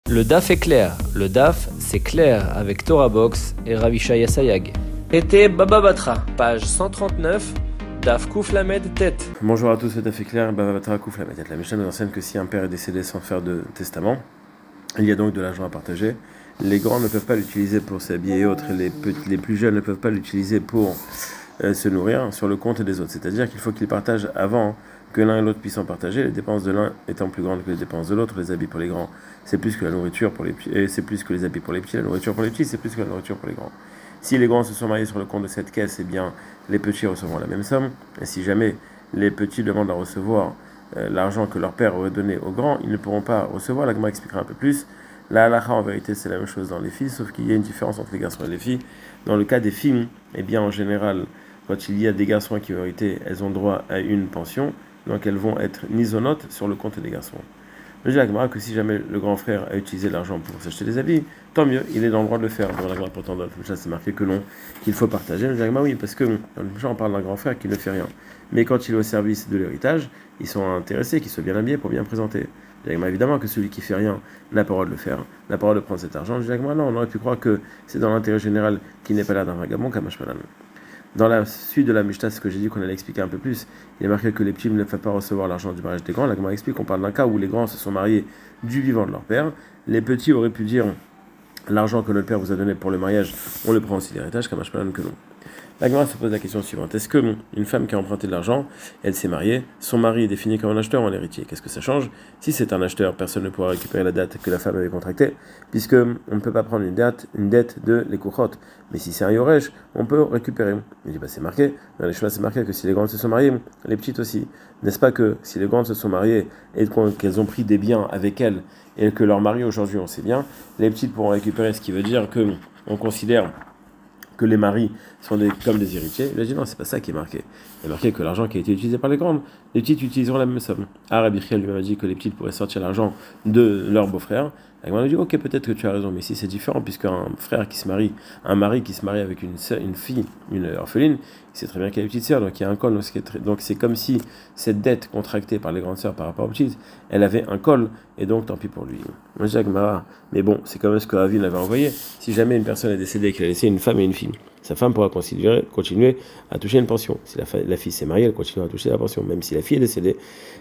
Le DAF est clair. Le DAF, c'est clair avec Torah Box et Ravishaya Sayag. Été Baba Batra, page 139, DAF Kouf Lamed Tête. Bonjour à tous, le DAF est clair, Baba Batra Kouf Lamed Tête. La Mishnah nous enseigne que si un père est décédé sans faire de testament, il y a donc de l'argent à partager. Les grands ne peuvent pas l'utiliser pour s'habiller et autres, et les plus jeunes ne peuvent pas l'utiliser pour se nourrir sur le compte des autres. C'est-à-dire qu'il faut qu'ils partagent avant que l'un et l'autre puissent en partager, les dépenses de l'un étant plus grandes que les dépenses de l'autre. Les habits pour les grands, c'est plus que la nourriture pour les petits, et c'est plus que les habits pour les petits. La nourriture pour les petits, c'est plus que la nourriture pour les grands. Si les grands se sont mariés sur le compte de cette caisse, eh bien les petits recevront la même somme. Et si jamais les petits demandent à recevoir l'argent que leur père aurait donné aux grands, ils ne pourront pas recevoir. La Gemara expliquera un peu plus. La halakha, en vérité, c'est la même chose dans les filles, sauf qu'il y a une différence entre les garçons et les filles. Dans le cas des filles, eh bien en général, quand il y a des garçons qui en vérité, elles ont droit à une pension, donc elles vont être nisonotes sur le compte des garçons. Je dis à la Gemara que si jamais le grand frère a utilisé l'argent pour s'acheter des habits, tant mieux, il est dans le droit de le faire. Dans la Gemara, pourtant, dans le Mishnah, c'est marqué que non, qu'il faut partager. Je dis à la Gemara, oui, parce que dans le Mishnah, on parle d'un grand frère qui ne fait rien. Mais quand il est au service de l'héritage, ils sont intéressés qu'il soit bien habillé pour bien présenter. Je dis à la Gemara, évidemment que celui qui fait rien n'a pas le droit de le faire, n'a pas le droit de prendre cet argent. Je dis à la Gemara, non, on aurait pu croire que c'est dans l'intérêt général qu'il n'est pas là d'un vagabond, Kamashmalan. Dans la suite de la Mishnah, ce que j'ai dit qu'on allait expliquer un peu plus, il est marqué que les petits ne peuvent pas recevoir l'argent du mariage des grands. La Gemara explique qu'on parle d'un cas où les grands se sont mariés du vivant de leur père. Les petits auraient pu dire l'argent que notre père vous a donné pour le mariage, on le prend aussi d'héritage, comme que non. La Gemara se pose la question suivante. Est-ce que une femme qui a emprunté de l'argent, elle s'est mariée, son mari est défini comme un acheteur ou un héritier? Qu'est-ce que ça change? Si c'est un acheteur, personne ne pourra récupérer la dette que la femme avait contractée, puisque on ne peut pas prendre une dette de l'ékouchot. Mais si c'est un yoresh, on peut récupérer. Il dit, c'est marqué, dans les chemins c'est marqué que si les grandes se sont mariées, les petites aussi. N'est-ce pas que si les grandes se sont mariées et qu'elles ont pris des biens avec elles et que leur mari aujourd'hui on sait bien, les petites pourront récupérer, ce qui veut dire que on considère que les maris sont comme des héritiers. Il a dit non, c'est pas ça qui est marqué. Il est marqué que l'argent qui a été utilisé par les grandes, les petites utiliseront la même somme. Rabbi Chiel lui-même a dit que les petites pourraient sortir l'argent de leur beau-frère. Il a dit ok, peut-être que tu as raison, mais ici c'est différent, puisqu'un frère qui se marie, un mari qui se marie avec une fille, une orpheline, il sait très bien qu'elle est petite sœur, donc il y a un col. Donc c'est comme si cette dette contractée par les grandes sœurs par rapport aux petites, elle avait un col, et donc tant pis pour lui. Moi je dis mais bon, c'est quand même ce que Ravine avait envoyé. Si jamais une personne est décédée et qu'elle a laissé une femme et une fille, sa femme pourra continuer à toucher une pension. Si la fille s'est mariée, elle continuera à toucher la pension. Même si la fille est décédée,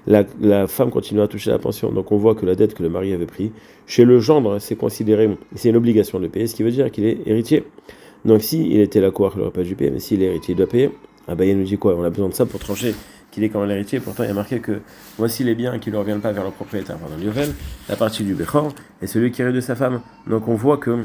la femme continuera à toucher la pension. Donc on voit que la dette que le mari avait prise, chez le gendre, c'est considéré, c'est une obligation de payer, ce qui veut dire qu'il est héritier. Donc s'il était la cour, il n'aurait pas dû payer, mais s'il est héritier, il doit payer. Abaye nous dit quoi? On a besoin de ça pour trancher qu'il est comme un héritier. Pourtant, il y a marqué que voici les biens qui ne reviennent pas vers le propriétaire. Pardon, Yovel, la partie du Bechor, et celui qui hérite de sa femme. Donc on voit que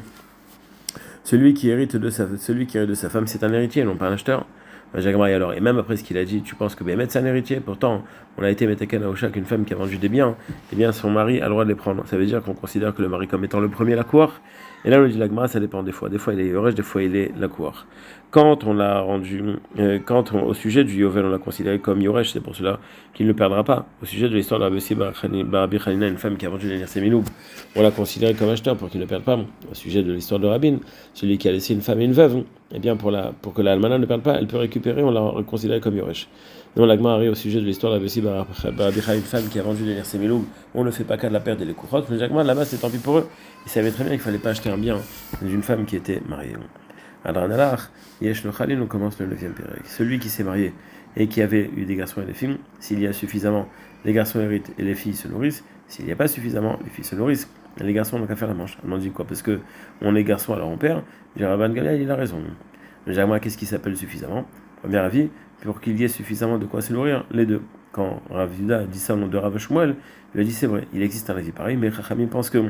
celui qui hérite de sa femme, c'est un héritier, non pas un acheteur. Alors, et même après ce qu'il a dit, tu penses que Bémet c'est un héritier? Pourtant, on a été Metaken à Oshak, une femme qui a vendu des biens, et bien son mari a le droit de les prendre. Ça veut dire qu'on considère que le mari comme étant le premier la cour. Et là, on dit la Gemara, ça dépend des fois. Des fois, il est Yoresh, des fois, il est la cour. Quand on l'a rendu, au sujet du Yovel, on l'a considéré comme Yoresh, c'est pour cela qu'il ne perdra pas. Au sujet de l'histoire de Rabbi Khanina, une femme qui a vendu les Nirsemelou, on l'a considéré comme acheteur pour qu'il ne perde pas. Au sujet de l'histoire de Rabin, celui qui a laissé une femme et une veuve, eh bien, pour que la almana ne perde pas, elle peut récupérer, on l'a considéré comme Yoresh. Non, la Gemara arrive au sujet de l'histoire de Rabbi Khanina, une femme qui a vendu les Nirsemelou, on ne fait pas cas de la perte des Lekouchot, mais la Gemara, là-bas, c'est tant pis pour eux. Ils savaient très bien qu'il ne fallait pas acheter un bien d'une femme qui était mariée. Adranalach, Yesh Lochalin, on commence le 9e pérec. Celui qui s'est marié et qui avait eu des garçons et des filles, s'il y a suffisamment, les garçons héritent et les filles se nourrissent. S'il n'y a pas suffisamment, les filles se nourrissent. Les garçons n'ont qu'à faire la manche. On dit quoi? Parce que on est garçon, alors on perd. Rabban Gamliel, il a raison. Moi, qu'est-ce qui s'appelle suffisamment? Premier avis, pour qu'il y ait suffisamment de quoi se nourrir, les deux. Quand Rav Yuda dit ça au nom de Rav Shmuel, il a dit c'est vrai, il existe un avis pareil, mais Chachamim pense que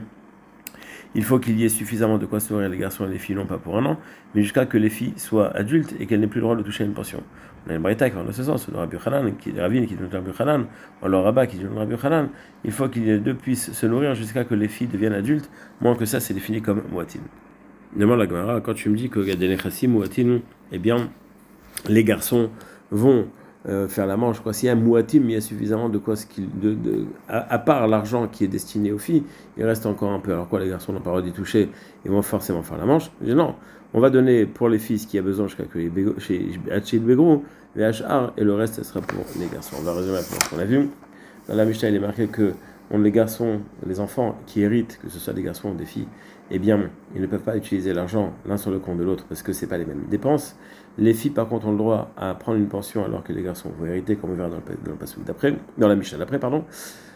il faut qu'il y ait suffisamment de quoi se nourrir les garçons et les filles, non pas pour un an, mais jusqu'à que les filles soient adultes et qu'elles n'aient plus le droit de toucher à une pension. On a une braïta qui va dans ce sens, le Rabbi Hanan, qui est Ravine, qui est le Rabbi Hanan, ou alors Rabat qui est le Rabbi Hanan. Il faut qu'ils deux puissent se nourrir jusqu'à que les filles deviennent adultes. Moins que ça, c'est défini comme Mouatin. Demande la Gemara, quand tu me dis que Gadenechassim Mouatin, eh bien, les garçons vont faire la manche, quoi. S'il y a un mouatim, il y a suffisamment de quoi à part l'argent qui est destiné aux filles, il reste encore un peu. Alors quoi, les garçons n'ont pas le droit d'y toucher, ils vont forcément faire la manche. Je dis non, on va donner pour les filles ce qu'il y a besoin jusqu'à que chez le Bégrou, les HR, et le reste, ce sera pour les garçons. On va résumer pour ce qu'on a vu. Dans la Mishnah, il est marqué que les garçons, les enfants qui héritent, que ce soit des garçons ou des filles, eh bien, ils ne peuvent pas utiliser l'argent l'un sur le compte de l'autre parce que c'est pas les mêmes dépenses. Les filles, par contre, ont le droit à prendre une pension alors que les garçons vont hériter, comme on verra dans le passage d'après, dans la Mishnah d'après, pardon.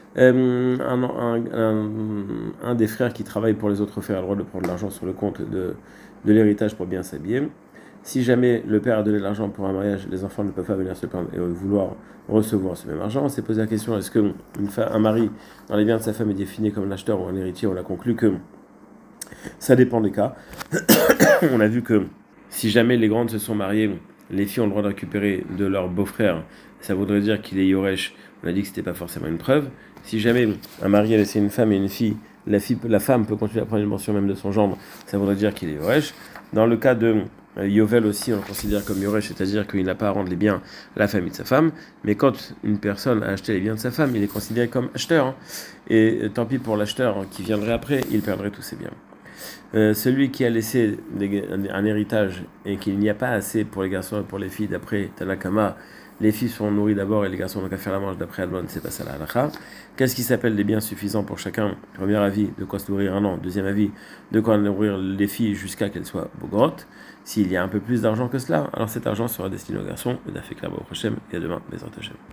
Un des frères qui travaille pour les autres frères a le droit de prendre l'argent sur le compte de l'héritage pour bien s'habiller. Si jamais le père a donné de l'argent pour un mariage, les enfants ne peuvent pas venir se plaindre et vouloir recevoir ce même argent. On s'est posé la question, est-ce qu'un mari, dans les biens de sa femme, est défini comme un acheteur ou un héritier? On a conclu que ça dépend des cas. On a vu que si jamais les grandes se sont mariées, les filles ont le droit de récupérer de leur beau-frère. Ça voudrait dire qu'il est Yoresh. On a dit que ce n'était pas forcément une preuve. Si jamais un mari a laissé une femme et une fille, la femme peut continuer à prendre une mention même de son gendre, ça voudrait dire qu'il est Yoresh. Dans le cas de Yovel aussi, on le considère comme Yoresh, c'est-à-dire qu'il n'a pas à rendre les biens à la famille de sa femme. Mais quand une personne a acheté les biens de sa femme, il est considéré comme acheteur. Hein. Et tant pis pour l'acheteur qui viendrait après, il perdrait tous ses biens. Celui qui a laissé un héritage et qu'il n'y a pas assez pour les garçons et pour les filles, d'après Tanakama, les filles sont nourries d'abord et les garçons n'ont qu'à faire la manche, d'après Adlon, c'est pas ça la halakha. Qu'est-ce qui s'appelle des biens suffisants pour chacun? Premier avis, de quoi se nourrir un an. Deuxième avis, de quoi nourrir les filles jusqu'à qu'elles soient bogrottes. S'il y a un peu plus d'argent que cela, alors cet argent sera destiné aux garçons. Et d'afekla au prochain et à demain, Bezrat Hashem.